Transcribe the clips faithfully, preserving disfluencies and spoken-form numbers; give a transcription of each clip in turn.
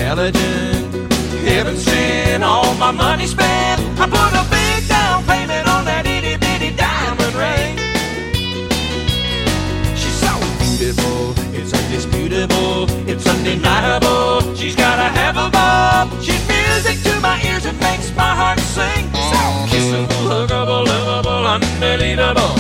intelligent. Heaven sent, all my money spent. I put a big down payment on that itty bitty diamond ring. She's so beautiful, it's undisputable, it's undeniable. She's got a half a bob. She's music to my ears, it makes my heart sing. So kissable, huggable, lovable, unbelievable.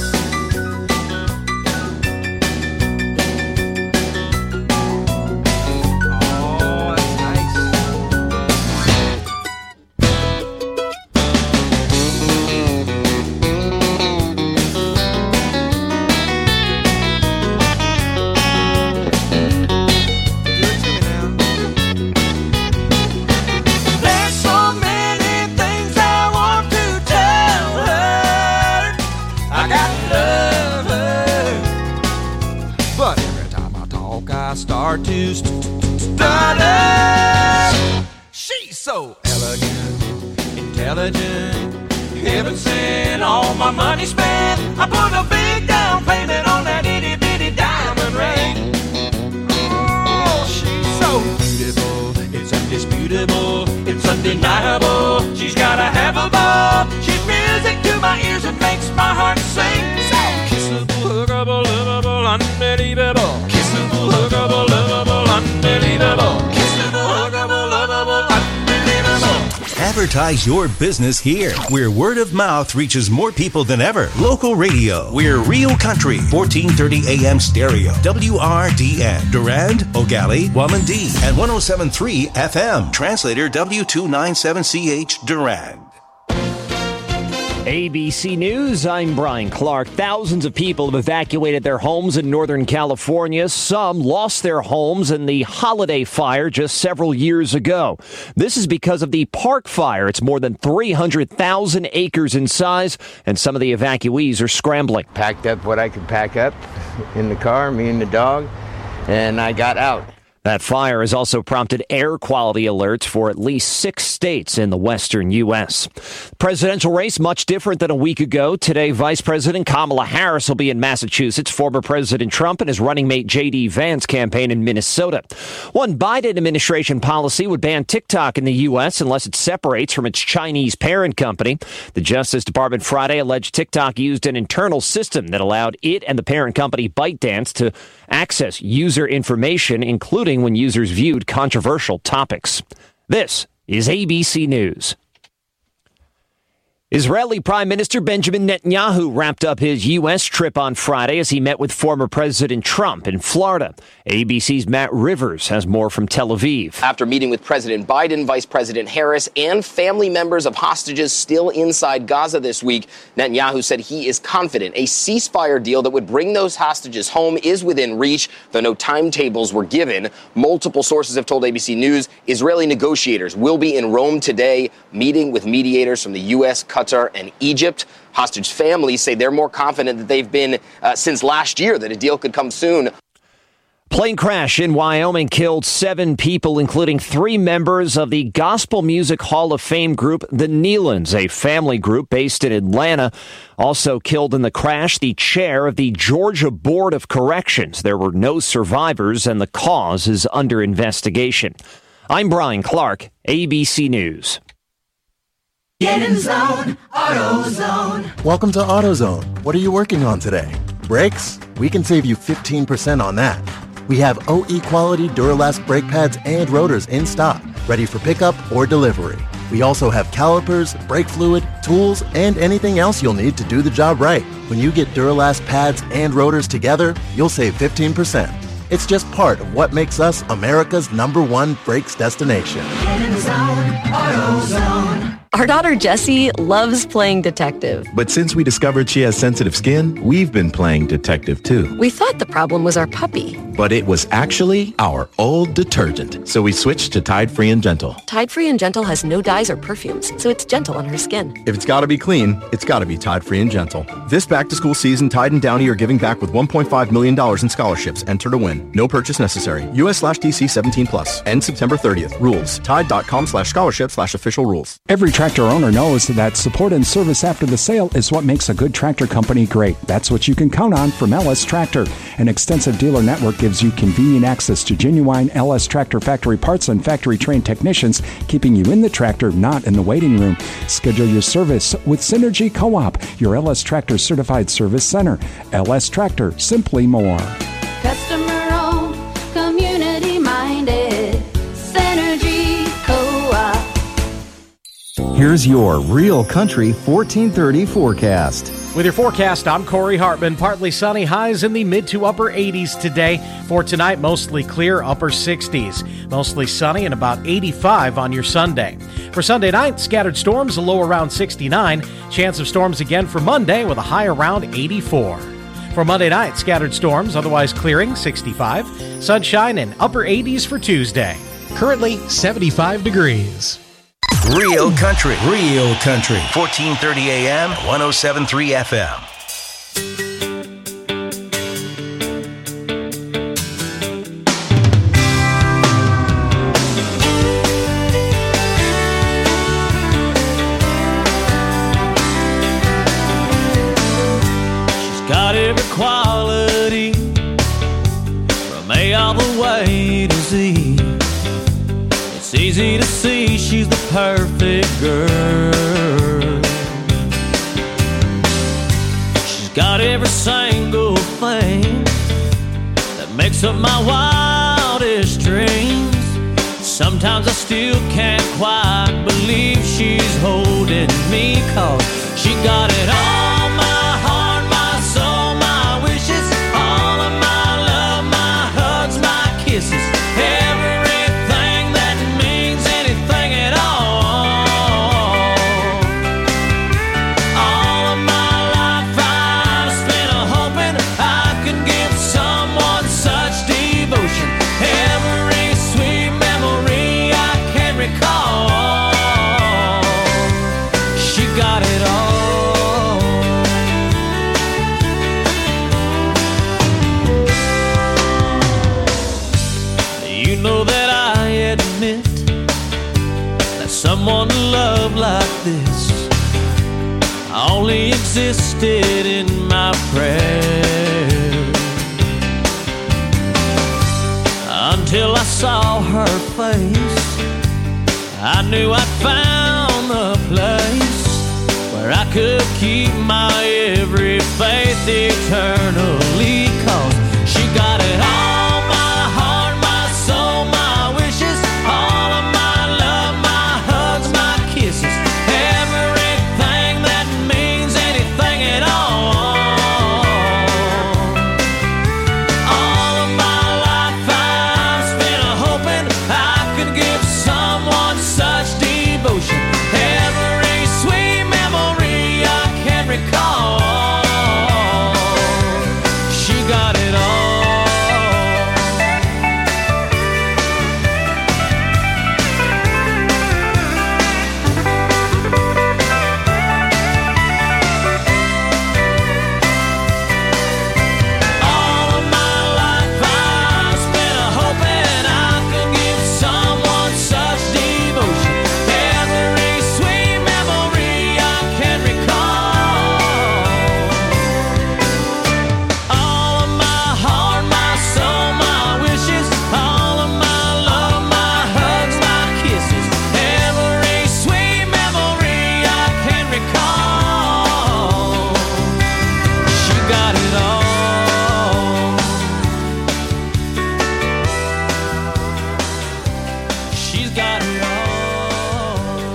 Start to stutter. She's so elegant, intelligent. Heaven sent, all my money spent. I put a big down payment on that itty bitty diamond ring. Oh, she's so beautiful, it's undisputable, it's undeniable. She's got a half a bob. She's music to my ears, it makes my heart sing. So kissable, huggable, lovable, unbelievable. Kissable, huggable, lovable, unbelievable. Kissable, huggable, lovable, unbelievable. Advertise your business here, where word of mouth reaches more people than ever. Local radio. We're Real Country, fourteen thirty A M stereo. W R D N. Durand, O'Galley, Wamandee, and one oh seven point three F M. Translator W two ninety-seven C H Durand. A B C News, I'm Brian Clark. Thousands of people have evacuated their homes in Northern California. Some lost their homes in the Holiday Fire just several years ago. This is because of the Park Fire. It's more than three hundred thousand acres in size, and some of the evacuees are scrambling. Packed up what I could pack up in the car, me and the dog, and I got out. That fire has also prompted air quality alerts for at least six states in the western U S. The presidential race, much different than a week ago. Today, Vice President Kamala Harris will be in Massachusetts. Former President Trump and his running mate J D Vance campaign in Minnesota. One Biden administration policy would ban TikTok in the U S unless it separates from its Chinese parent company. The Justice Department Friday alleged TikTok used an internal system that allowed it and the parent company ByteDance to access user information, including when users viewed controversial topics. This is A B C News. Israeli Prime Minister Benjamin Netanyahu wrapped up his U S trip on Friday as he met with former President Trump in Florida. A B C's Matt Rivers has more from Tel Aviv. After meeting with President Biden, Vice President Harris, and family members of hostages still inside Gaza this week, Netanyahu said he is confident a ceasefire deal that would bring those hostages home is within reach, though no timetables were given. Multiple sources have told A B C News Israeli negotiators will be in Rome today, meeting with mediators from the U S, Qatar, and Egypt. Hostage families say they're more confident that they've been uh, since last year that a deal could come soon. Plane crash in Wyoming killed seven people, including three members of the Gospel Music Hall of Fame group, the Nealons, a family group based in Atlanta. Also killed in the crash, the chair of the Georgia Board of Corrections. There were no survivors, and the cause is under investigation. I'm Brian Clark, A B C News. Get in zone, AutoZone. Welcome to AutoZone. What are you working on today? Brakes? We can save you fifteen percent on that. We have O E quality Duralast brake pads and rotors in stock, ready for pickup or delivery. We also have calipers, brake fluid, tools, and anything else you'll need to do the job right. When you get Duralast pads and rotors together, you'll save fifteen percent. It's just part of what makes us America's number one brakes destination. Get in zone, AutoZone. Our daughter Jessie loves playing detective. But since we discovered she has sensitive skin, we've been playing detective too. We thought the problem was our puppy. But it was actually our old detergent. So we switched to Tide Free and Gentle. Tide Free and Gentle has no dyes or perfumes, so it's gentle on her skin. If it's gotta be clean, it's gotta be Tide Free and Gentle. This back-to-school season, Tide and Downy are giving back with one point five million dollars in scholarships. Enter to win. No purchase necessary. U S slash D C seventeen plus. End September thirtieth. Rules. Tide.com slash scholarship slash official rules. Every tractor owner knows that support and service after the sale is what makes a good tractor company great. That's what you can count on from L S Tractor. An extensive dealer network gives you convenient access to genuine L S Tractor factory parts and factory-trained technicians, keeping you in the tractor, not in the waiting room. Schedule your service with Synergy Co-op, your L S Tractor certified service center. L S Tractor, simply more. Customer-owned, community-minded, Synergy Co-op. Here's your Real Country fourteen thirty forecast. With your forecast, I'm Corey Hartman. Partly sunny, highs in the mid to upper eighties today. For tonight, mostly clear, upper sixties. Mostly sunny and about eighty-five on your Sunday. For Sunday night, scattered storms, a low around sixty-nine. Chance of storms again for Monday with a high around eighty-four. For Monday night, scattered storms, otherwise clearing, sixty-five. Sunshine and upper eighties for Tuesday. Currently seventy-five degrees. Real Country. Real Country. fourteen thirty A M, one oh seven point three F M. She's got every quality from A all the way to Z. It's easy to see she's the perfect girl. She's got every single thing that makes up my wildest dreams. Sometimes I still can't quite believe she's holding me, 'cause she got it all, my heart, my soul, my wishes, all of my love, my hugs, my kisses, everything that means anything at all. All of my life I've spent hoping I could give someone such devotion. Every sweet memory I can recall, she got it all. You know that I admit that someone to love like this only existed in my prayers, until I saw her face. I knew I'd found the place where I could keep my every faith eternally, 'cause she got it all, my heart, my soul, my wishes, all of my love, my hugs, my kisses, everything that means anything at all. All of my life I've spent hoping I could give someone such devotion. Every sweet memory I can recall, she got it all. All of my life I've spent hoping I could give someone such devotion. Every sweet memory I can recall, all of my heart, my soul, my wishes, all of my love, my hugs, my kisses, every sweet memory I can recall, she got it all. She's got it all.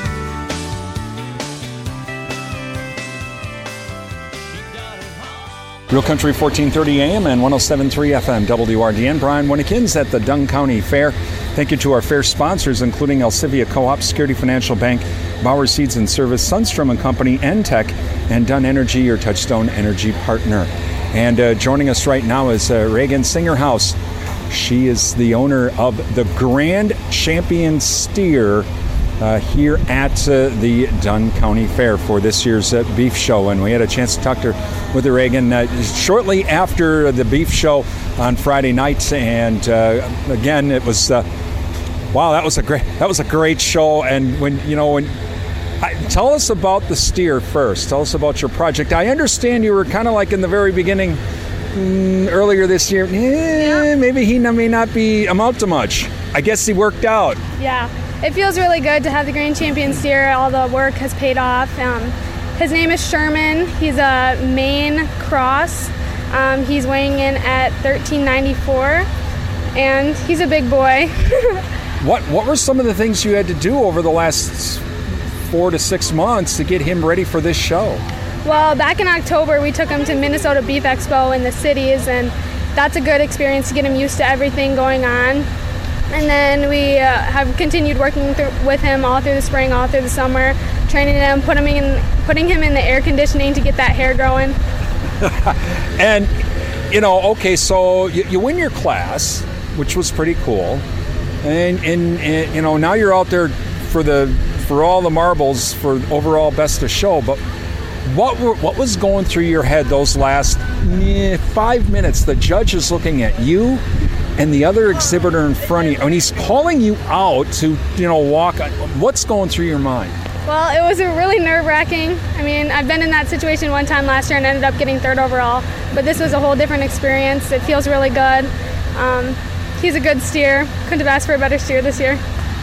Real Country fourteen thirty A M and one oh seven point three F M W R D N. Brian Winnekins at the Dunn County Fair. Thank you to our fair sponsors, including Elsivia Co-op, Security Financial Bank, Bauer Seeds and Service, Sundstrom and Company, N-Tech, and Dunn Energy, your Touchstone Energy partner. And uh, joining us right now is uh, Reagan Singerhouse. She is the owner of the Grand Champion Steer uh, here at uh, the Dunn County Fair for this year's uh, beef show. And we had a chance to talk to her with Reagan uh, shortly after the beef show on Friday night. And uh, again, it was uh, wow, that was a great that was a great show. And when you know when I, tell us about the steer first. Tell us about your project. I understand you were kind of like in the very beginning, mm, earlier this year. Eh, yeah. Maybe he may not be amount to much. I guess he worked out. Yeah, it feels really good to have the Grand Champion steer. All the work has paid off. Um, his name is Sherman. He's a Maine cross. Um, he's weighing in at thirteen ninety-four, and he's a big boy. What What were some of the things you had to do over the last four to six months to get him ready for this show? Well, back in October, we took him to Minnesota Beef Expo in the cities, and that's a good experience to get him used to everything going on. And then we uh, have continued working through, with him all through the spring, all through the summer, training him, putting him in, putting him in the air conditioning to get that hair growing. And, you know, okay, so you, you win your class, which was pretty cool. And, and, and, you know, now you're out there for the for all the marbles for overall best of show. But what were, what was going through your head those last eh, five minutes? The judge is looking at you and the other exhibitor in front of you, and he's calling you out to, you know, walk. What's going through your mind? Well, it was a really nerve-wracking. I mean, I've been in that situation one time last year and ended up getting third overall, but this was a whole different experience. It feels really good. Um, he's a good steer. Couldn't have asked for a better steer this year.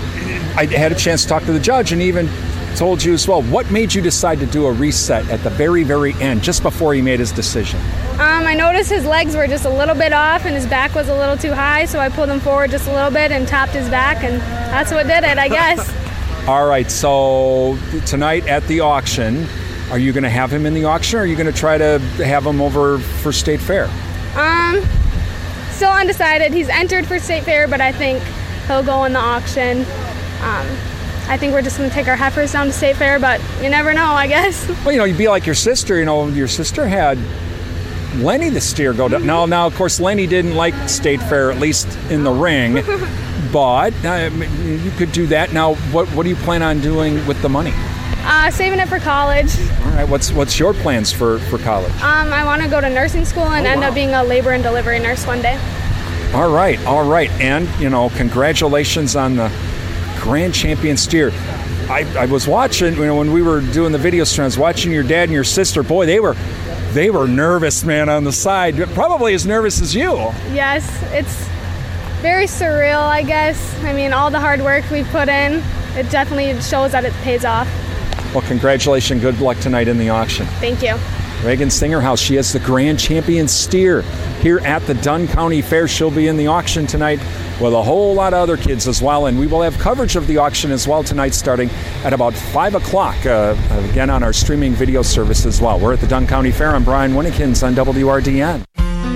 I had a chance to talk to the judge and even told you as well. What made you decide to do a reset at the very, very end, just before he made his decision? Um, I noticed his legs were just a little bit off and his back was a little too high, so I pulled him forward just a little bit and topped his back, and that's what did it, I guess. All right, so tonight at the auction, are you going to have him in the auction, or are you going to try to have him over for State Fair? Um, still undecided. He's entered for State Fair, but I think he'll go in the auction. Um, I think we're just going to take our heifers down to State Fair, but you never know, I guess. Well, you know, you'd be like your sister. You know, your sister had Lenny the steer go down. Mm-hmm. Now, now, of course, Lenny didn't like State Fair, at least in the ring. But uh, you could do that. Now, what what do you plan on doing with the money? Uh, saving it for college. All right. What's what's your plans for, for college? Um, I want to go to nursing school and oh, end wow. up being a labor and delivery nurse one day. All right. All right. And, you know, congratulations on the Grand Champion steer. I, I was watching, you know, when we were doing the video stream, I was watching your dad and your sister. Boy, they were they were nervous, man, on the side. Probably as nervous as you. Yes. It's very surreal, I guess. I mean, all the hard work we've put in, it definitely shows that it pays off. Well, congratulations. Good luck tonight in the auction. Thank you. Reagan Singerhouse, she has the Grand Champion steer here at the Dunn County Fair. She'll be in the auction tonight with a whole lot of other kids as well. And we will have coverage of the auction as well tonight starting at about five o'clock, uh, again on our streaming video service as well. We're at the Dunn County Fair. I'm Brian Winnikins on W R D N.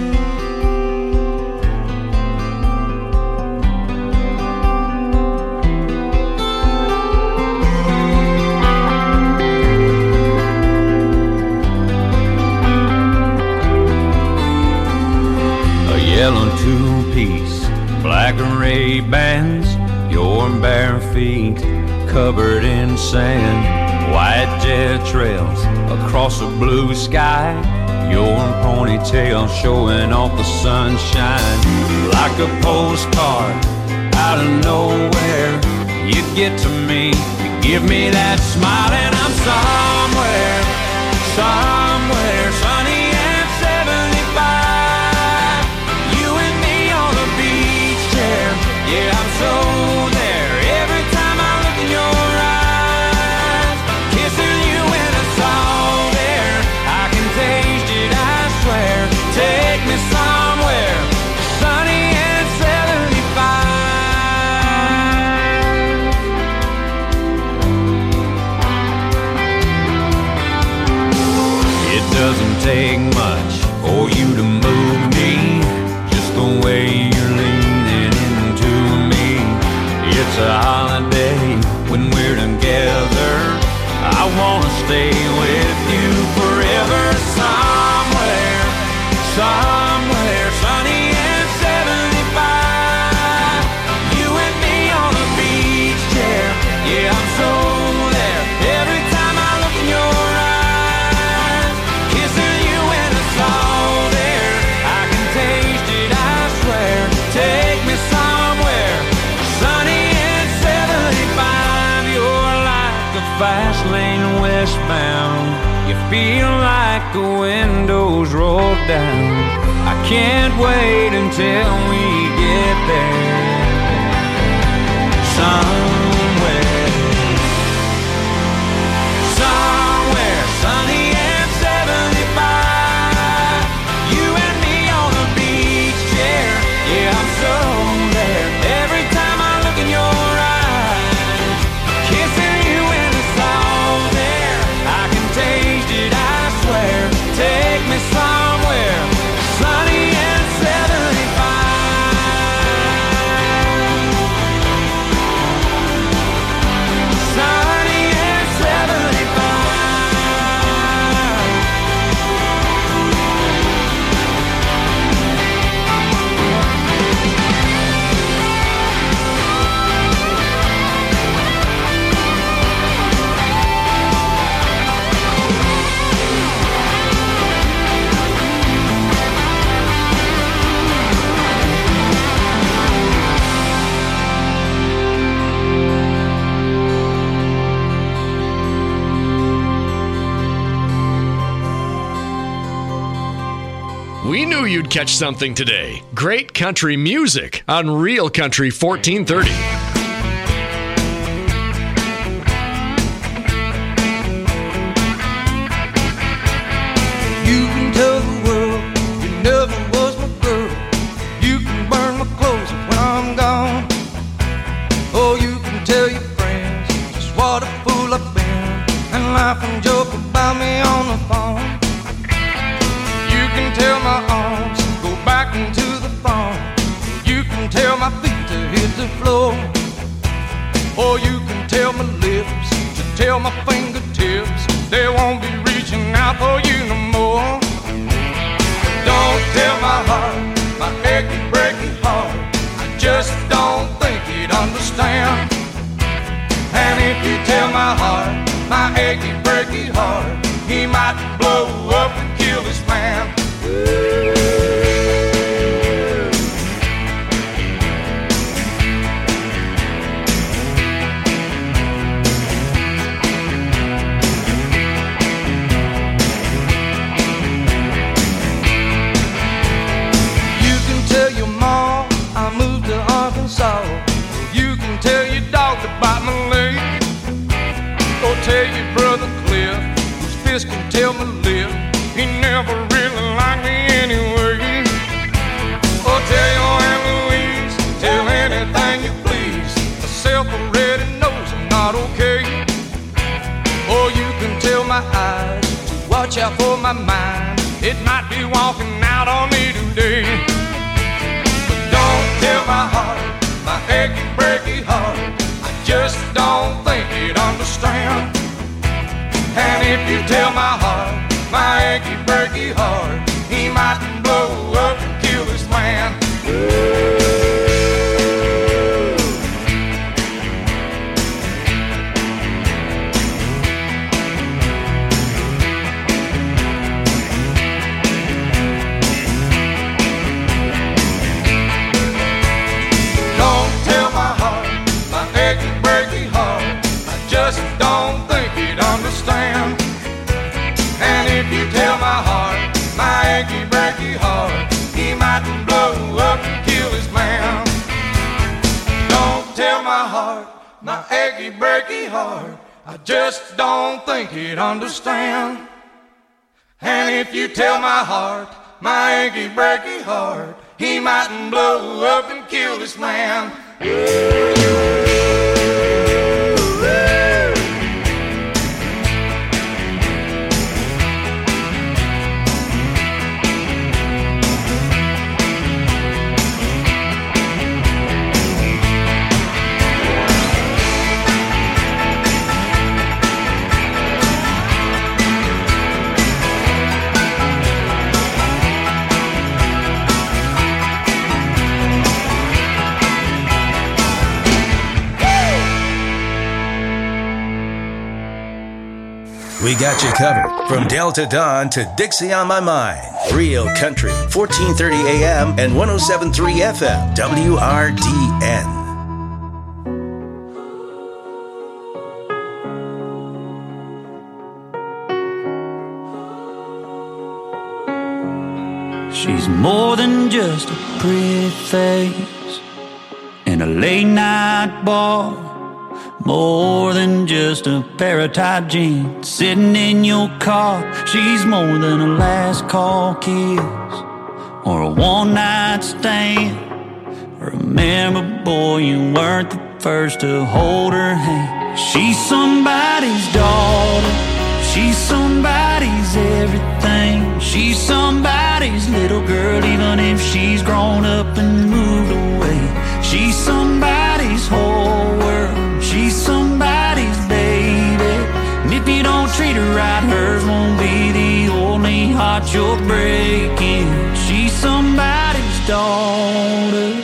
Yellow two-piece, black and Ray-Bans, your bare feet covered in sand, white jet trails across a blue sky, your ponytail showing off the sunshine. Like a postcard out of nowhere, you get to me, you give me that smile, and I'm somewhere, somewhere sunny and seventy-five. Yeah, I'm so there every time I look in your eyes. Kissing you in a salt air, I can taste it, I swear. Take me somewhere sunny and seventy-five. down. I can't wait until we get there. Somewhere, somewhere sunny and seventy-five. You and me on a beach chair. Yeah, I'm so there. Every time I look in your eyes, kissing you in the salt there. I can taste it, I swear. Take me somewhere sunny and seventy-five. Sunny and seventy-five. We knew you'd catch something today. Great country music on Real Country fourteen thirty. You can tell the world you never was my girl. You can burn my clothes when I'm gone. Oh, you can tell your friends just what a fool I've been, and laugh and joke about me on the phone. You can tell my arms go back into the phone. You can tell my feet to hit the floor. Or you can tell my lips to tell my fingertips they won't be reaching out for you no more. Don't tell my heart, my achy, breaky heart, I just don't think he'd understand. And if you tell my heart, my achy, breaky heart, he might blow up and kill this man. You can tell your mom I moved to Arkansas. You can tell your dog to bite my leg. Or tell your brother Cliff, whose fist can tell my lip, he never really liked me anyway. Or tell your Aunt Louise, tell anything you please, myself already knows I'm not okay. Or you can tell my eyes to watch out for my mind, it might be walking out on me today. But don't tell my heart, my achy, breaky heart, I just don't think he'd understand. And if you tell my heart, my achy, breaky heart, he might blow up and kill this man. Don't tell my heart, my achy, breaky heart, I just don't think he'd understand. And if you tell my heart, my achy, breaky heart, he might blow up and kill his man. Don't tell my heart, my achy, breaky heart, I just don't think he'd understand. And if you tell my heart, my achy, breaky heart, he might blow up and kill this man. We got you covered from Delta Dawn to Dixie on My Mind. Real Country, fourteen thirty A M and one oh seven point three F M, W R D N. just a pretty face in a late night bar, more than just a pair of tight jeans sitting in your car. She's more than a last call kiss or a one night stand. Remember, boy, you weren't the first to hold her hand. She's somebody's daughter, she's somebody's everything. She's somebody's little girl, even if she's grown up and moved away. She's somebody's whole world, she's somebody's baby. And if you don't treat her right, hers won't be the only heart you're breaking. She's somebody's daughter.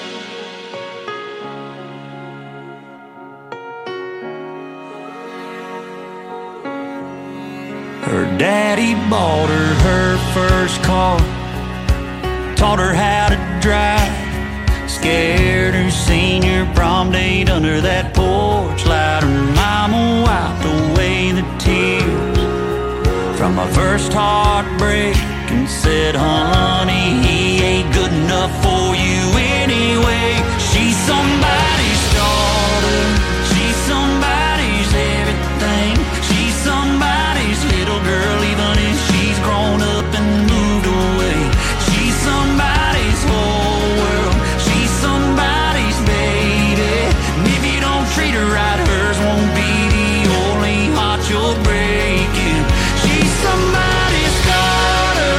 Her daddy bought her her first car, taught her how to drive, scared her senior prom date under that porch light. Her mama wiped away the tears from my first heartbreak and said, honey, he ain't good enough for you anyway. She's somebody's daughter, she's somebody's everything. She's somebody's little girl, even if she's grown up and moved away. She's somebody's whole world, she's somebody's baby. And if you don't treat her right, hers won't be the only heart you're breaking. She's somebody's daughter,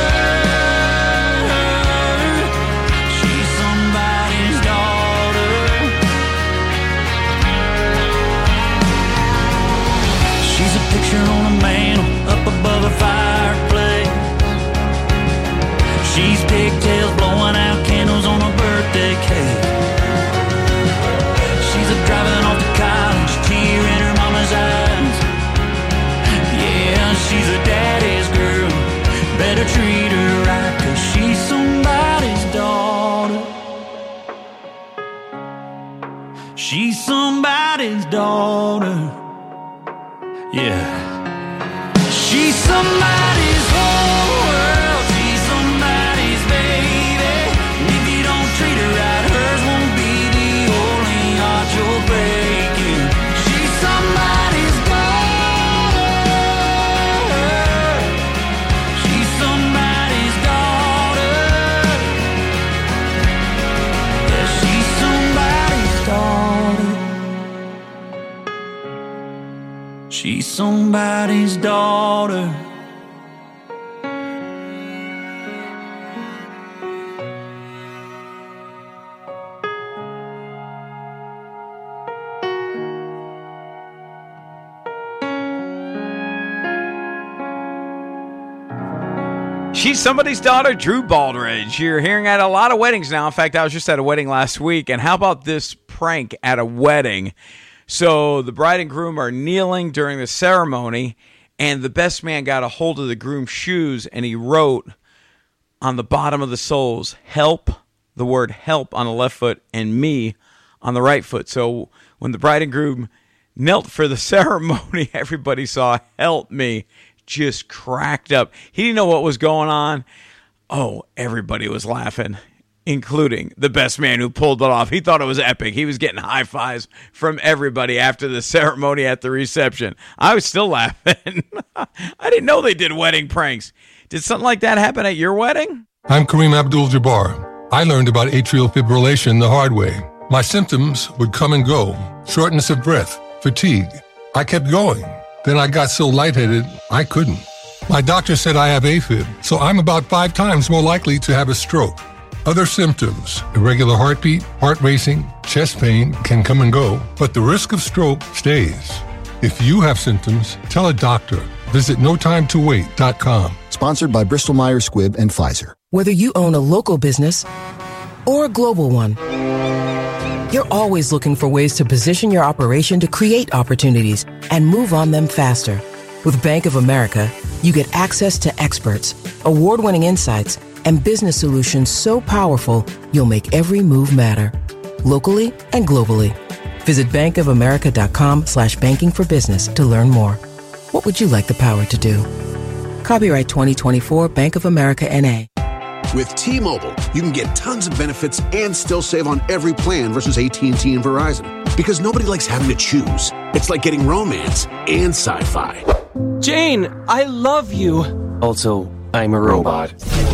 she's somebody's daughter. She's a picture on a mantle up above a fireplace. She's pigtails blowing out candles on a birthday cake. She's a driving off to college, tear in her mama's eyes. Yeah, she's a daddy's girl, better treat her right, 'cause she's somebody's daughter. She's somebody's daughter. Yeah. She's somebody's whole world, she's somebody's baby. And if you don't treat her right, hers won't be the only heart you're breaking. She's somebody's daughter, she's somebody's daughter. Yeah, she's somebody's daughter. She's somebody's daughter. She's somebody's daughter, Drew Baldridge. You're hearing at a lot of weddings now. In fact, I was just at a wedding last week. And how about this prank at a wedding? So the bride and groom are kneeling during the ceremony, and the best man got a hold of the groom's shoes, and he wrote on the bottom of the soles, help, the word help on the left foot, and me on the right foot. So when the bride and groom knelt for the ceremony, everybody saw help me, just cracked up. He didn't know what was going on. Oh, everybody was laughing, including the best man who pulled it off. He thought it was epic. He was getting high fives from everybody after the ceremony at the reception. I was still laughing. I didn't know they did wedding pranks. Did something like that happen at your wedding? I'm Kareem Abdul-Jabbar. I learned about atrial fibrillation the hard way. My symptoms would come and go. Shortness of breath, fatigue. I kept going. Then I got so lightheaded, I couldn't. My doctor said I have AFib, so I'm about five times more likely to have a stroke. Other symptoms, irregular heartbeat, heart racing, chest pain can come and go, but the risk of stroke stays. If you have symptoms, tell a doctor. Visit no time to wait dot com. Sponsored by Bristol Myers Squibb and Pfizer. Whether you own a local business or a global one, you're always looking for ways to position your operation to create opportunities and move on them faster. With Bank of America, you get access to experts, award-winning insights, and business solutions so powerful, you'll make every move matter. Locally and globally. Visit bankofamerica.com slash banking for business to learn more. What would you like the power to do? Copyright twenty twenty-four Bank of America N A. With T-Mobile, you can get tons of benefits and still save on every plan versus A T and T and Verizon. Because nobody likes having to choose. It's like getting romance and sci-fi. Jane, I love you. Also, I'm a robot.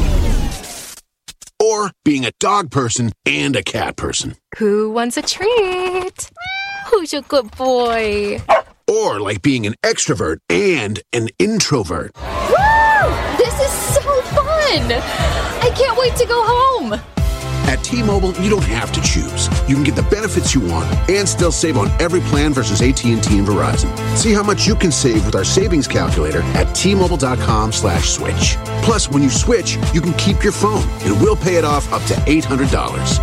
Or being a dog person and a cat person. Who wants a treat? Who's a good boy? Or like being an extrovert and an introvert. Woo! This is so fun! I can't wait to go home. At T-Mobile, you don't have to choose. You can get the benefits you want and still save on every plan versus A T and T and Verizon. See how much you can save with our savings calculator at T-Mobile.com slash switch. Plus, when you switch, you can keep your phone and we'll pay it off up to eight hundred dollars.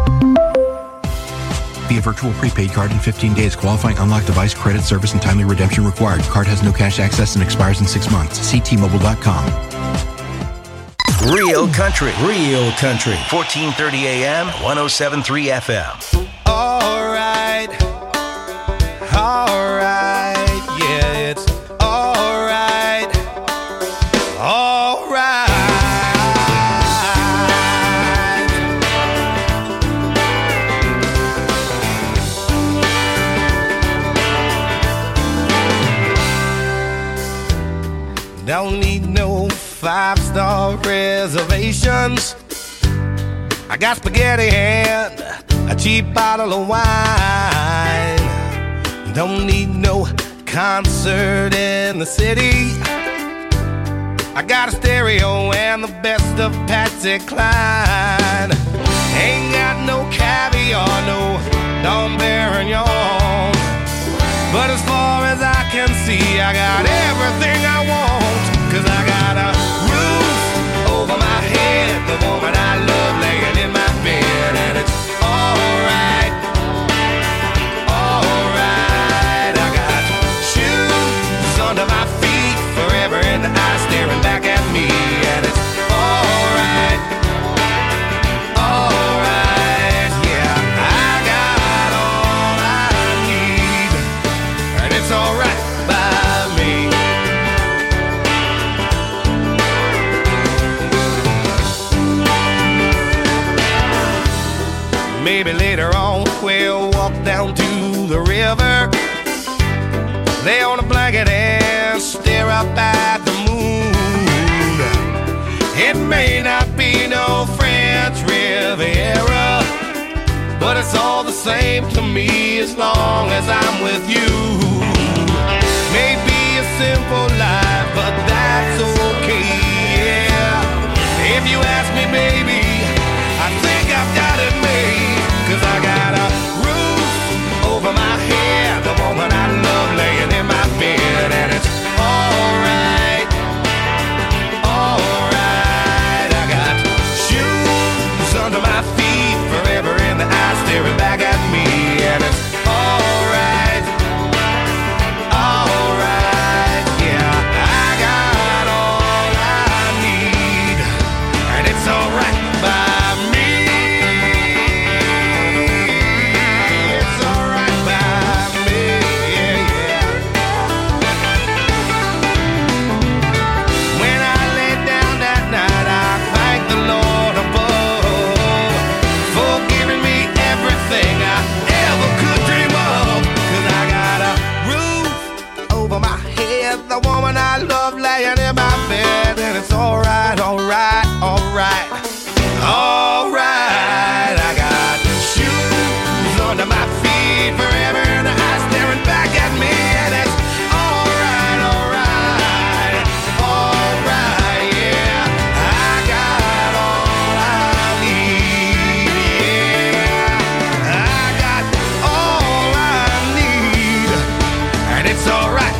Via virtual prepaid card in fifteen days. Qualifying unlocked device, credit, service, and timely redemption required. Card has no cash access and expires in six months. See T Mobile dot com. Real country, real country. fourteen thirty A M, one oh seven point three F M. All right, all right, yeah, it's all right, all right. Don't need no five-star reservations. I got spaghetti and a cheap bottle of wine. Don't need no concert in the city. I got a stereo and the best of Patsy Cline. Ain't got no caviar, no Dom Perignon. But as far as I can see, I got everything I want. Cause I got a roof over my head, the woman I love laying in my bed, and it's alright, alright. I got shoes under my feet, forever in the eye staring back at me, and it's alright, alright. Yeah, I got all I need, and it's alright by me. Maybe later on we'll walk down to the river, lay on a blanket and stare up at the moon. It may not be no French Riviera, but it's all the same to me as long as I'm with you. Maybe a simple life, but that's okay, yeah. If you ask me, baby, I think I've got it made. Cause I got a roof over my head, the woman I love laying in my bed, and it's alright, alright. I got shoes under my feet, forever in the eye staring back at me, and it's alright, alright. Yeah, I got all I need, and it's alright by me. The woman I love laying in my bed, and it's alright, alright, alright, alright. I got shoes under my feet, forever in the eye staring back at me, and it's alright, alright, alright, yeah. I got all I need, yeah. I got all I need, and it's alright.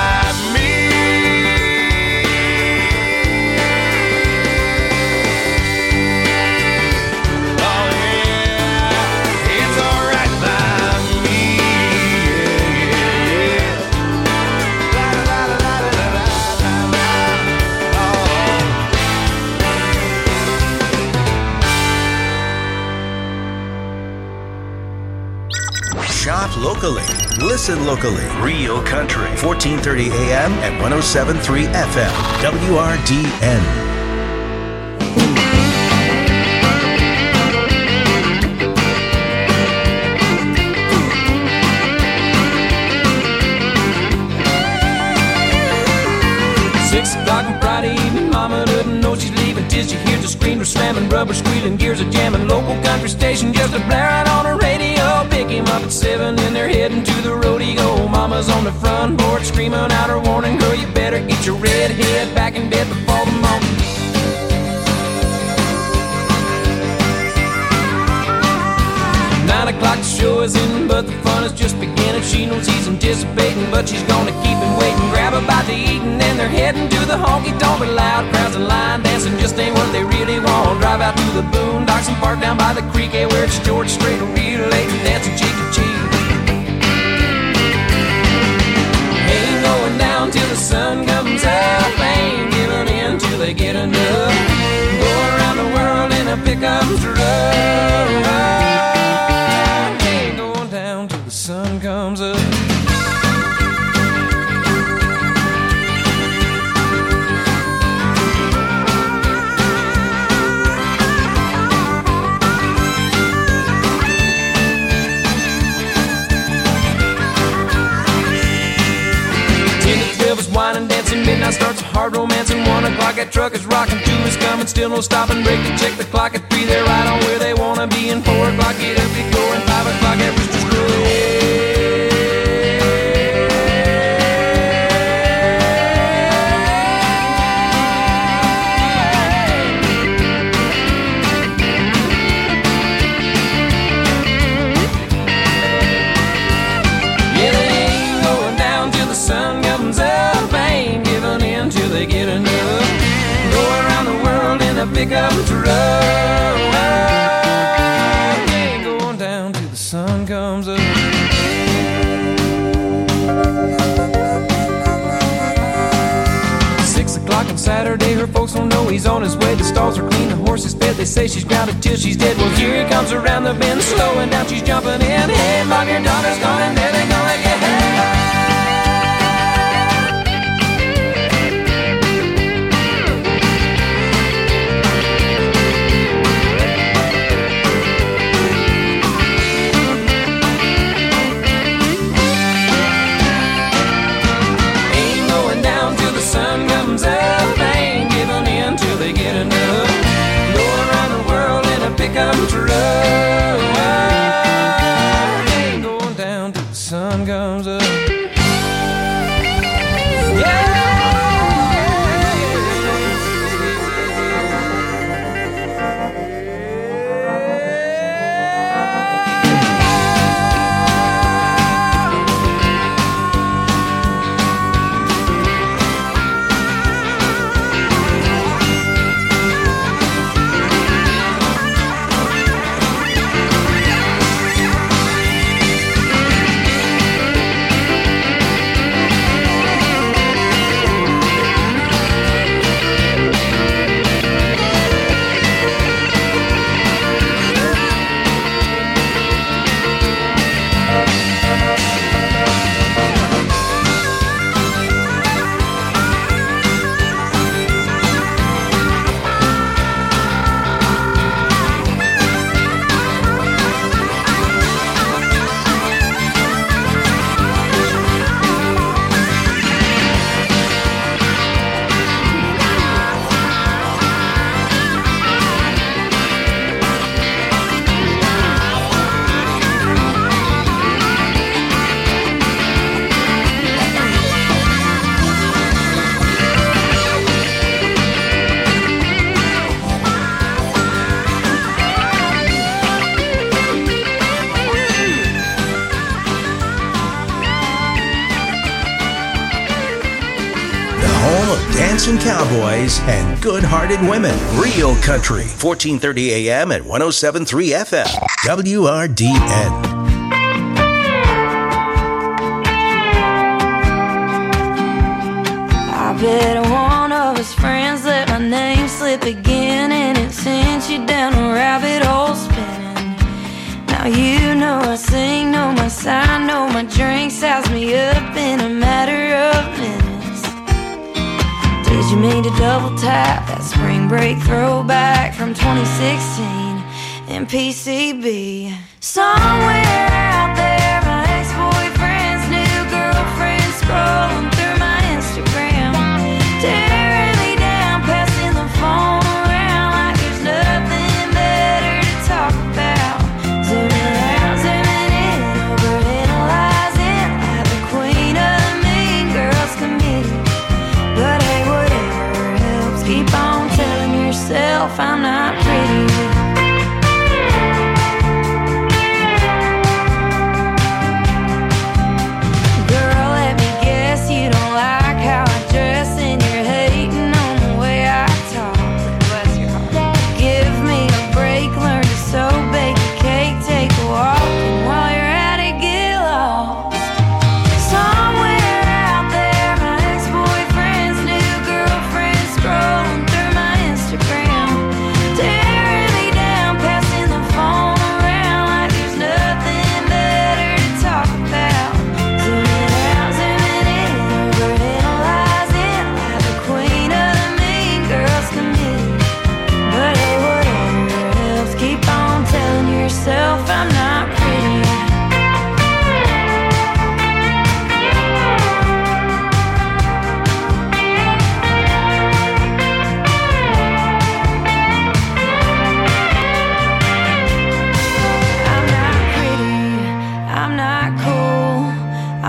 Shop locally. Listen locally. Real Country. fourteen thirty A M and one oh seven point three F M. W R D N. is you hear the screamer slamming, rubber squealing, gears are jamming. Local country station just a blaring on the radio. Pick him up at seven and they're heading to the rodeo. Mama's on the front porch screaming out her warning, girl, you better get your red head back in bed before the morning. Nine o'clock the show is in, but the fun is just beginning. She knows he's anticipating, but she's gonna keep him waiting. Grab a bite to eat and then they're heading to the honky-tonk. But loud crowds and line dancing just ain't what they really want. Drive out to the boondocks and park down by the creek, eh, where it's George Strait real late and dancing cheek to cheek. Ain't going down till the sun comes up, ain't giving in till they get enough. Go around the world in a pickup truck. Sun comes up. Ten to twelve is wine and dancing. Midnight starts a hard romancing. One o'clock that truck is rocking. Two is coming, still no stopping. Break to check the clock at three. They're right on where they wanna be. And four o'clock get up, get going. Five o'clock that rooster's crowing. Pickup truck, ain't going down till the sun comes up. Six o'clock on Saturday, her folks don't know he's on his way. The stalls are clean, the horse is fed. They say she's grounded till she's dead. Well, here he comes around the bend, slowing down, she's jumping in. Hey, mom, your daughter's gone, and there they go again. Pickup truck, ain't going down till the sun comes up. Yeah. Dancing cowboys and good-hearted women. Real Country, fourteen thirty A M and one oh seven point three F M. W R D N. I bet one of his friends let my name slip again, and it sent you down a rabbit hole spinning. Now you know I sing, know my sign, know my drink, size me up in a matter of minutes. Did you mean to double tap that spring break throwback from twenty sixteen in P C B? Somewhere out there, my ex-boyfriend's new girlfriend scrolling through my Instagram, tearing me down, passing the phone around.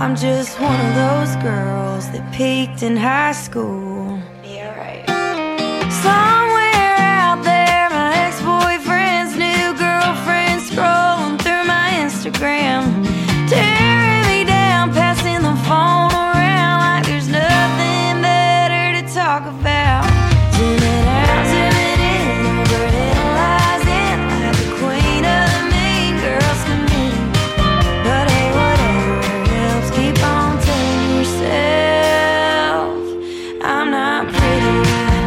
I'm just one of those girls that peaked in high school. Yeah, right. Somewhere out there, my ex-boyfriend's new girlfriend scrolling through my Instagram, tearing me down, passing the phone around like there's nothing better to talk about. Zooming out, zooming in, overanalyzing like the queen of the mean girls to me. But hey, whatever helps, keep on telling yourself I'm not pretty.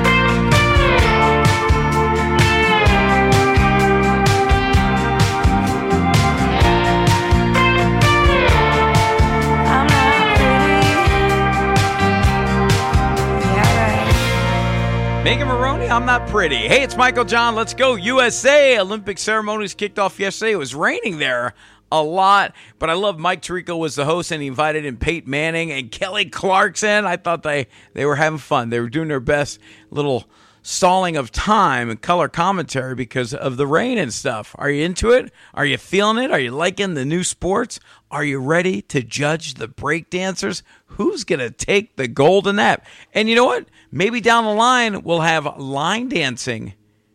Megan Maroney, I'm not pretty. Hey, it's Michael John. Let's go U S A. Olympic ceremonies kicked off yesterday. It was raining there a lot, but I love Mike Tirico was the host, and he invited in Peyton Manning and Kelly Clarkson. I thought they, they were having fun. They were doing their best little stalling of time and color commentary because of the rain and stuff. Are you into it? Are you feeling it? Are you liking the new sports? Are you ready to judge the break dancers? Who's going to take the gold in that? And you know what? Maybe down the line, we'll have line dancing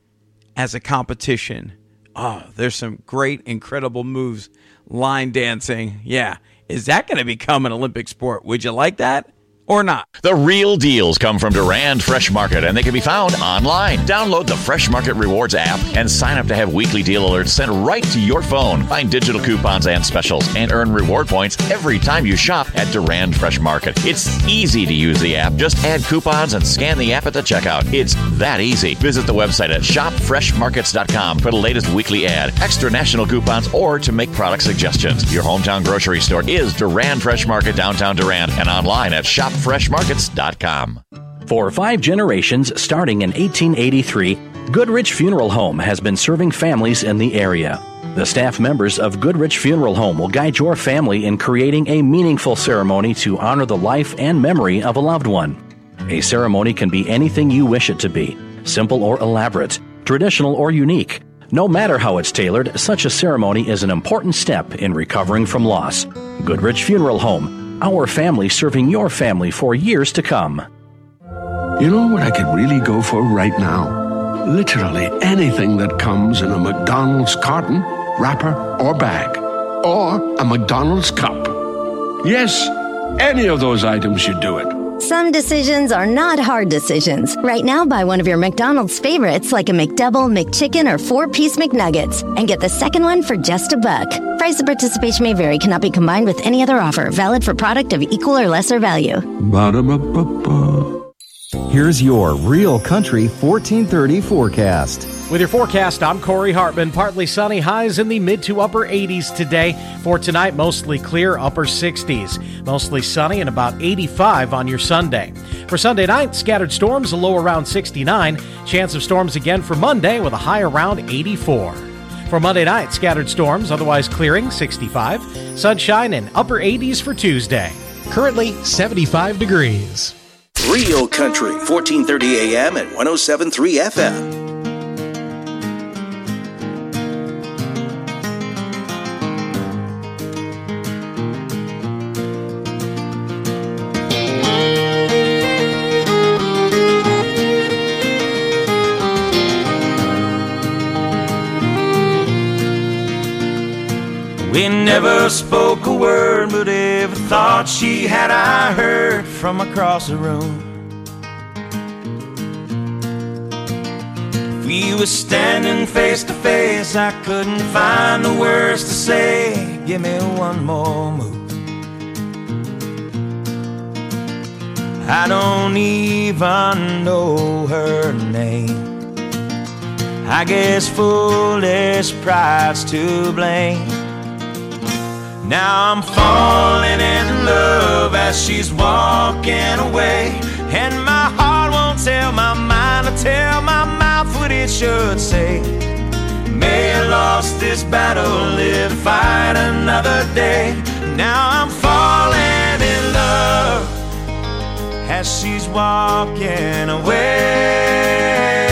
as a competition. Oh, there's some great, incredible moves. Line dancing. Yeah. Is that going to become an Olympic sport? Would you like that? Or not. The real deals come from Durand Fresh Market, and they can be found online. Download the Fresh Market Rewards app and sign up to have weekly deal alerts sent right to your phone. Find digital coupons and specials and earn reward points every time you shop at Durand Fresh Market. It's easy to use the app. Just add coupons and scan the app at the checkout. It's that easy. Visit the website at shop fresh markets dot com for the latest weekly ad, extra national coupons, or to make product suggestions. Your hometown grocery store is Durand Fresh Market, downtown Durand, and online at shop fresh markets dot com. For five generations, starting in eighteen eighty-three, Goodrich Funeral Home has been serving families in the area. The staff members of Goodrich Funeral Home will guide your family in creating a meaningful ceremony to honor the life and memory of a loved one. A ceremony can be anything you wish it to be, simple or elaborate, traditional or unique. No matter how it's tailored, such a ceremony is an important step in recovering from loss. Goodrich Funeral Home, our family serving your family for years to come. You know what I could really go for right now? Literally anything that comes in a McDonald's carton, wrapper, or bag. Or a McDonald's cup. Yes, any of those items should do it. Some decisions are not hard decisions. Right now, buy one of your McDonald's favorites like a McDouble, McChicken, or four-piece McNuggets and get the second one for just a buck. Price and participation may vary. Cannot be combined with any other offer. Valid for product of equal or lesser value. Ba-da-ba-ba-ba. Here's your Real Country fourteen thirty forecast. With your forecast, I'm Corey Hartman. Partly sunny, highs in the mid to upper eighties today. For tonight, mostly clear, upper sixties. Mostly sunny and about eighty-five on your Sunday. For Sunday night, scattered storms, a low around sixty-nine. Chance of storms again for Monday with a high around eighty-four. For Monday night, scattered storms, otherwise clearing, sixty-five. Sunshine and upper eighties for Tuesday. Currently seventy-five degrees. Real Country, fourteen thirty A M and one oh seven point three F M. We never spoke a word, but every thought she had I heard from across the room. If we were standing face to face, I couldn't find the words to say. Give me one more move. I don't even know her name. I guess foolish pride's to blame. Now I'm falling in love as she's walking away, and my heart won't tell my mind to tell my mouth what it should say. May I lost this battle, live to fight another day. Now I'm falling in love as she's walking away.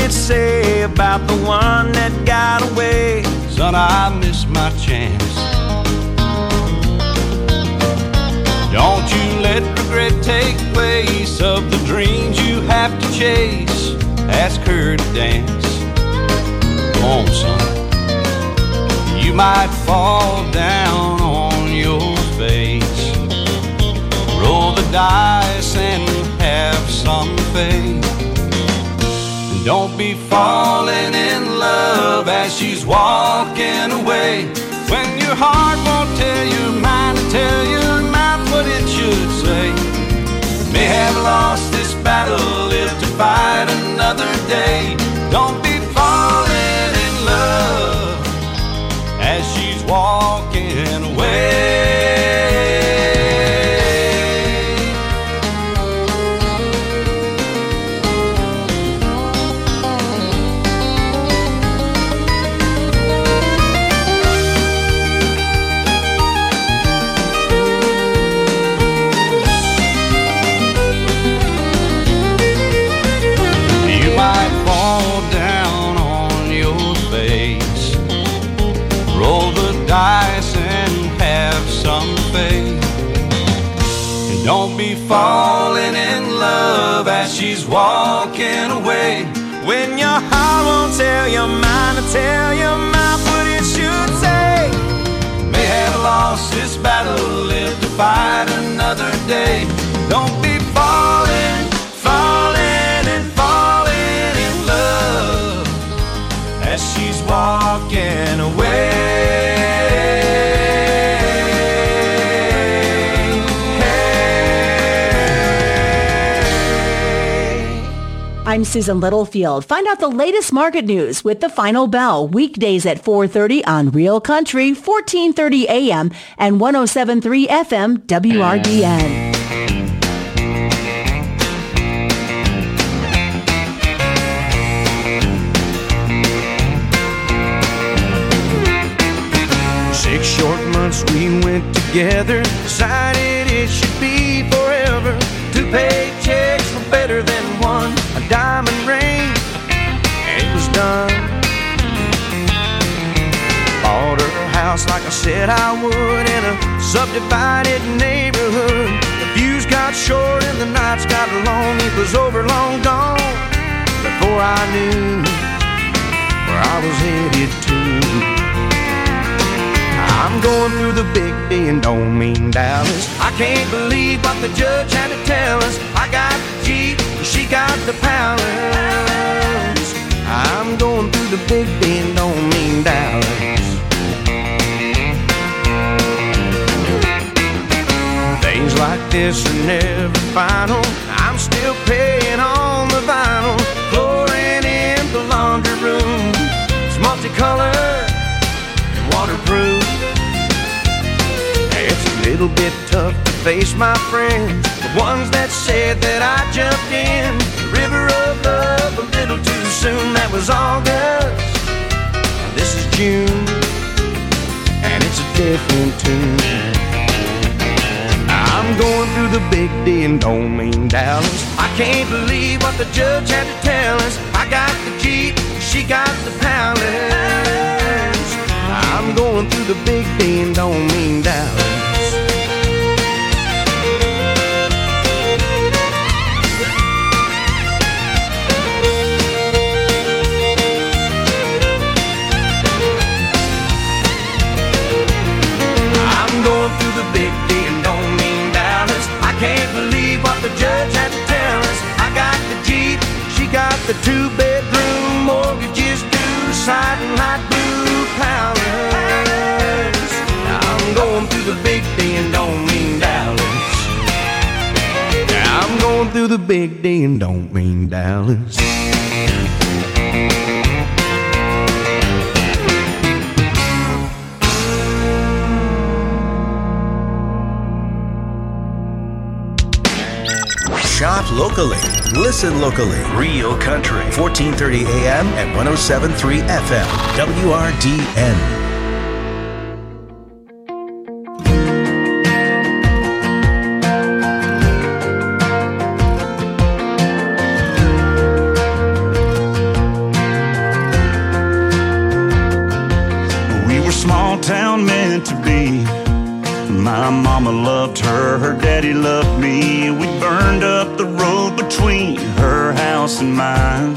it say about the one that got away? Son, I missed my chance. Don't you let regret take place of the dreams you have to chase. Ask her to dance. Come on, son. You might fall down on your face. Roll the dice and have some faith. And don't be falling in love as she's walking away. When your heart won't tell your mind to tell your mouth what it should say. May have lost this battle, live to fight another day. Don't be falling in love as she's walking away. Dice and have some faith. And don't be falling in love as she's walking away. When your heart won't tell your mind to tell your mouth what it should say. May have lost this battle, live to fight another day. Don't be falling, falling and falling in love as she's walking away. I'm Susan Littlefield. Find out the latest market news with The Final Bell, weekdays at four thirty on Real Country, fourteen thirty A M and one oh seven point three F M W R D N. Six short months we went together, decided it should be forever. Two paychecks were better than one, a diamond ring, and it was done. Bought her a house like I said I would in a subdivided neighborhood. The views got short and the nights got long. It was over, long gone, before I knew where I was headed to. I'm going through the big D and don't mean Dallas. I can't believe what the judge had to tell us. I got the Jeep, she got the palace. I'm going through the big D and don't mean Dallas. Things like this are never final. I'm still paying on the vinyl. Flooring in the laundry room, it's multicolored and waterproof. It's a little bit tough to face my friends, the ones that said that I jumped in the river of love a little too soon. That was August, this is June, and it's a different tune. I'm going through the big D and don't mean Dallas. I can't believe what the judge had to tell us. I got the Jeep, she got the palace. I'm going through the big D and don't mean Dallas. I'm going through the big D and don't mean Dallas. I can't believe what the judge had to tell us. I got the Jeep, she got the two-bedroom, mortgages due, siding light blue palace. I'm going through the big D and don't mean Dallas. I'm going through the big D and don't mean Dallas. Shop locally. Listen locally. Real Country. fourteen thirty A M and one oh seven point three F M. W R D N. town meant to be. My mama loved her, her daddy loved me. We burned up the road between her house and mine.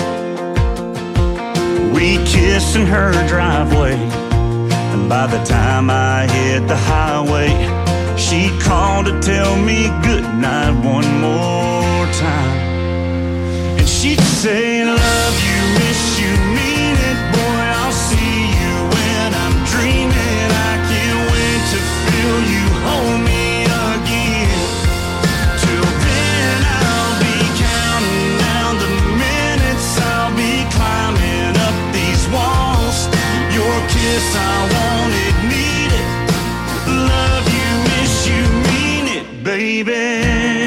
We kissed in her driveway, and by the time I hit the highway, she called to tell me goodnight one more time. And she'd say, love you, miss you, mean it, boy, I'll see you when I'm dreaming. I can't wait to feel you hold me again. Till then I'll be counting down the minutes, I'll be climbing up these walls. Your kiss, I want it, need it. Love you, miss you, mean it, baby.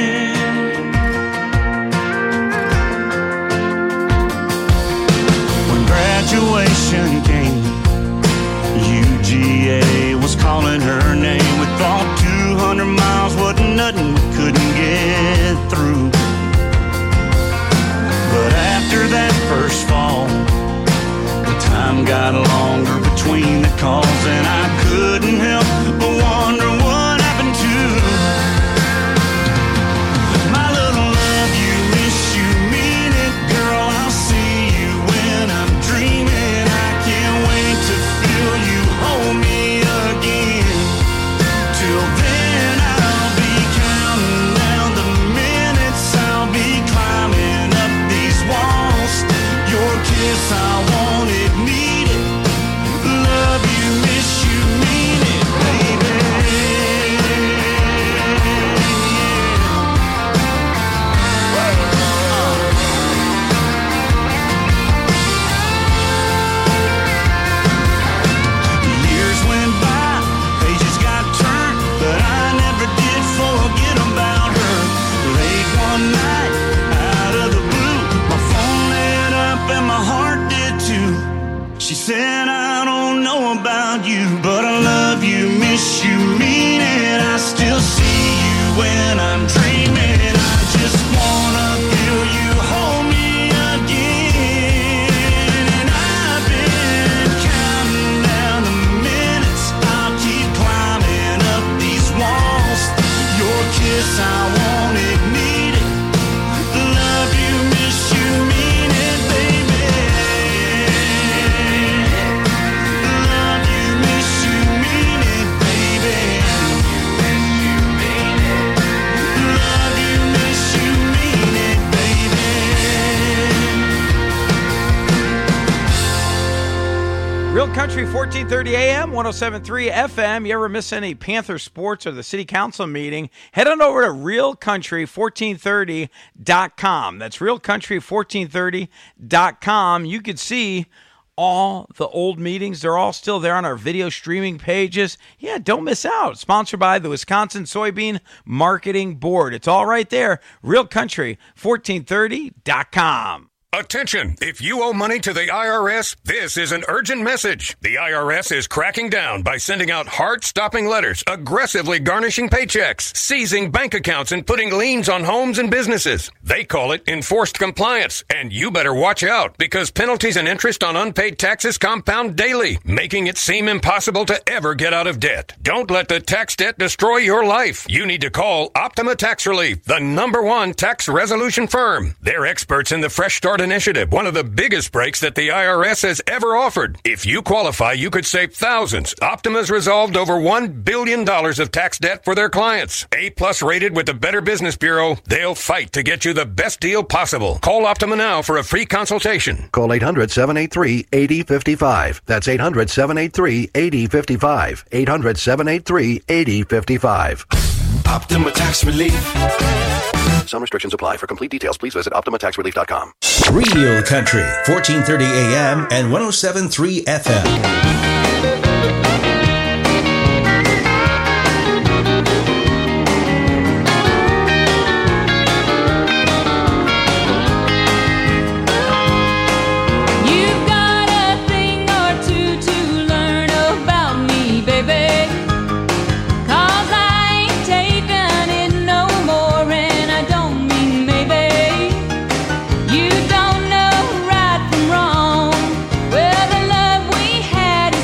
Graduation came, U G A was calling her name. We thought two hundred miles wasn't nothing, we couldn't get through. But after that first fall, the time got longer between the calls, and I couldn't help but wonder what happened to my little love you, miss you, mean it, girl, I'll see you when I'm dreaming. I can't wait to feel you hold me again. Till then I'll be counting down the minutes, I'll be climbing up these walls. Your kiss, I want it, need it. Love you, miss you, mean it, baby. Years went by, pages got turned, but I never did forget about her. Late one night, out of the blue, my phone lit up and my heart did too. She said, I don't know about you, but I love you, miss you, mean it. I still see you when I'm dreaming. I just wanna feel you hold me again. And I've been counting down the minutes, I'll keep climbing up these walls. Your kiss, I want it, need it. Love you, miss you, mean it, baby. Love you, miss you, mean it, baby. Love you, miss you, mean it, baby. Real Country, fourteen thirty A M, one oh seven point three F M. You ever miss any Panther sports or the city council meeting? Head on over to real country fourteen thirty dot com. That's real country fourteen thirty dot com. You can see all the old meetings. They're all still there on our video streaming pages. Yeah, don't miss out. Sponsored by the Wisconsin Soybean Marketing Board. It's all right there. real country fourteen thirty dot com. Attention! If you owe money to the I R S, this is an urgent message. The I R S is cracking down by sending out heart-stopping letters, aggressively garnishing paychecks, seizing bank accounts, and putting liens on homes and businesses. They call it enforced compliance, and you better watch out because penalties and interest on unpaid taxes compound daily, making it seem impossible to ever get out of debt. Don't let the tax debt destroy your life. You need to call Optima Tax Relief, the number one tax resolution firm. They're experts in the Fresh Start Initiative, one of the biggest breaks that the I R S has ever offered. If you qualify, you could save thousands. Optima's resolved over one billion dollars of tax debt for their clients. A-plus rated with the Better Business Bureau, they'll fight to get you the best deal possible. Call Optima now for a free consultation. Call eight hundred, seven eight three, eight zero five five. That's eight hundred, seven eight three, eight zero five five. eight hundred, seven eight three, eight zero five five. Optima Tax Relief. Some restrictions apply. For complete details, please visit optima tax relief dot com. Real Country, fourteen thirty A M and one oh seven point three F M. You don't know right from wrong. Well, the love we had is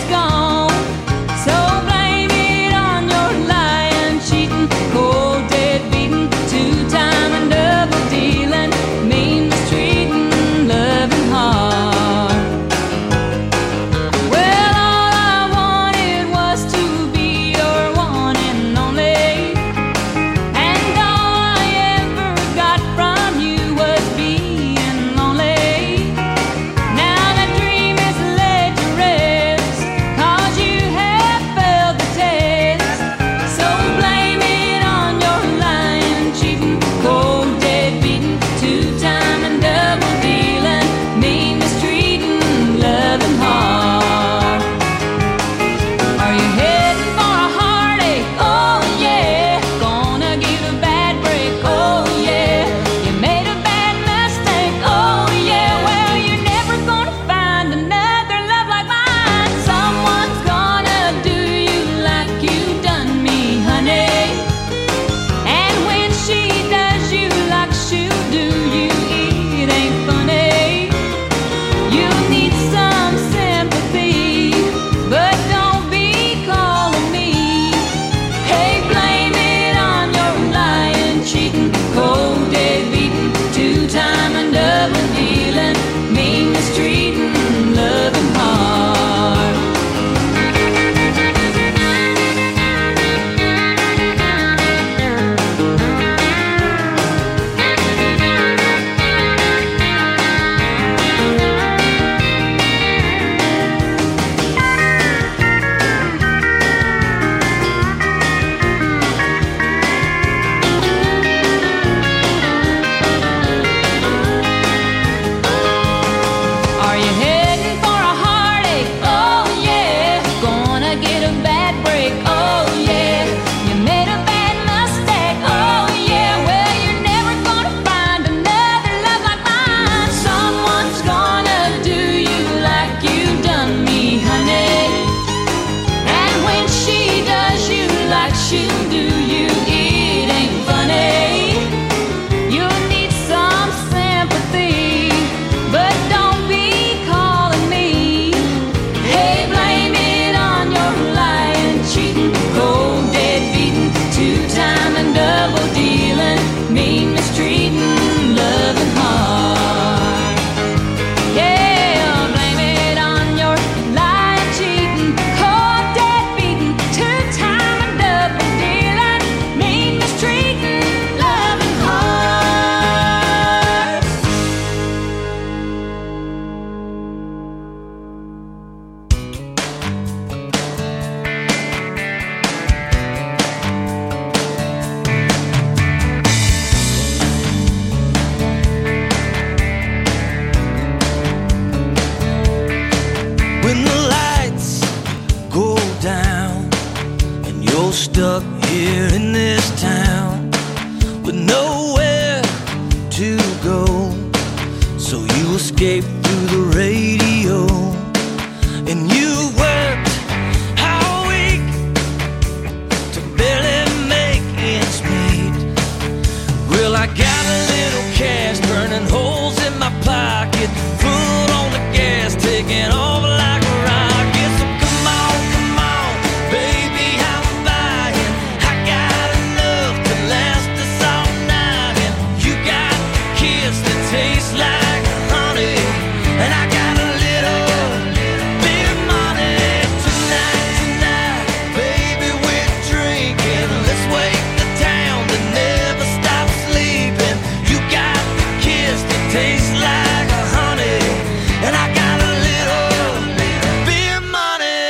when the lights go down and you're stuck here in this town with nowhere to go, so you escape through the radio and you worked all week to barely make ends meet. Well, I got a little cash burning holes in my pocket, foot on the gas taking off like a rocket. So come on, come on, baby, I'm buying. I got enough to last us all night, and you got the kiss that tastes like honey, and I got a little bit of money. Tonight, tonight, baby, we're drinking. Let's wake the town that never stops sleeping. You got the kiss that tastes like a honey, and I got a little bit of money.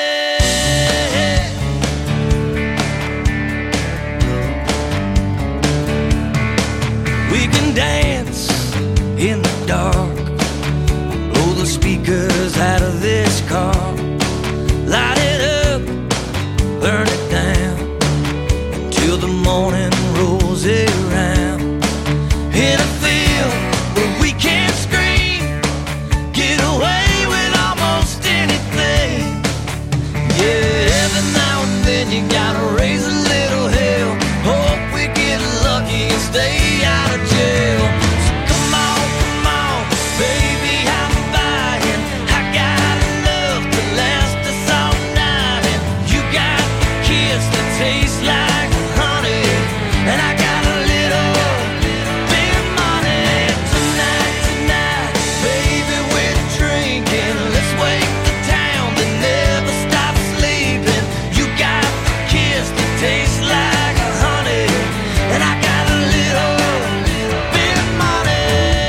We can dance in the dark, blow the speakers out of this car, light it up, burn it down, until the morning rolls around. In a field where we can't scream, get away with almost anything. Yeah, every now and then you gotta raise a little hell, hope we get lucky and stay out of jail. So come on, come on, baby, I'm buying. I got enough to last us all night, and you got the kiss that tastes like honey, and I got a little bit of money. Tonight, tonight, baby, we're drinking. Let's wake the town that never stops sleeping. You got the kiss that tastes like a honey, and I got a little bit of money.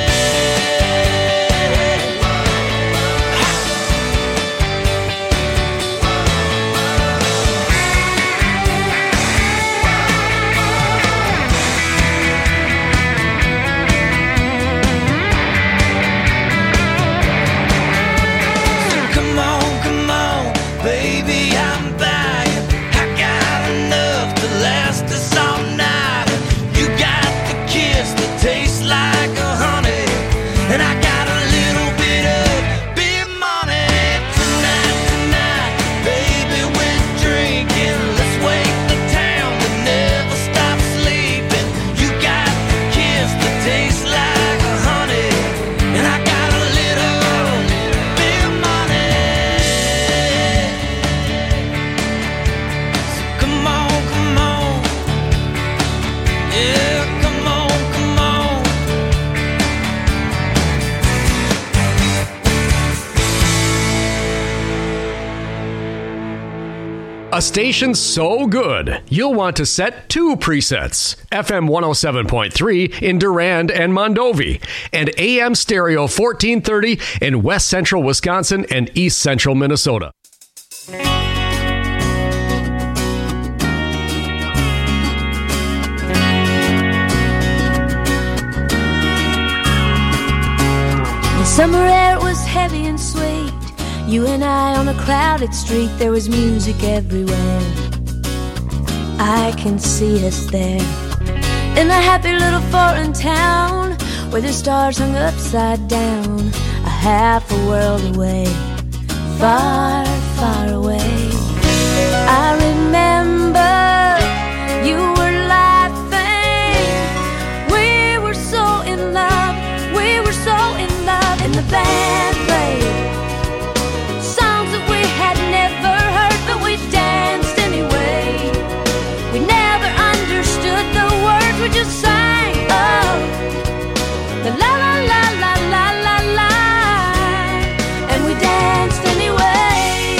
Come on, come on, baby, I'm buying. I got enough to last us all night. You got the kiss that tastes like a honey, and I got a little bit of big money. Tonight, tonight, baby, we're drinking. Let's wake the town that never stops sleeping. You got the kiss that tastes like a honey, and I got a little bit of money. So come on, come on, yeah, come on, come on. A station so good, you'll want to set two presets. F M one oh seven point three in Durand and Mondovi, and A M Stereo fourteen thirty in West Central Wisconsin and East Central Minnesota. The summer air was heavy and sweet. You and I on a crowded street. There was music everywhere. I can see us there in a happy little foreign town where the stars hung upside down, a half a world away, far, far away. I remember you were laughing. We were so in love. We were so in love. And the band played songs that we had never heard, but we danced anyway. We never understood the words, we just sang. Oh, the la la la la la la la, and we danced anyway.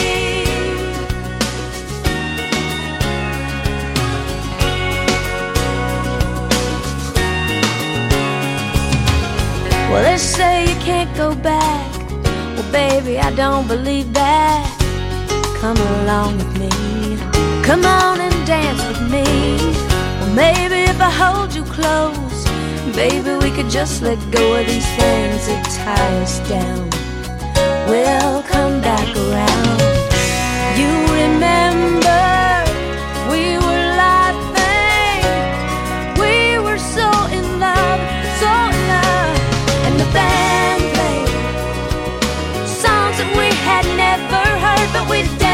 Well, they say you can't go back. Well, baby, I don't believe that. Come along with me. Come on and dance with me. Well, maybe if I hold you close, baby, we could just let go of these things that tie us down. We'll come back around. but with Dad.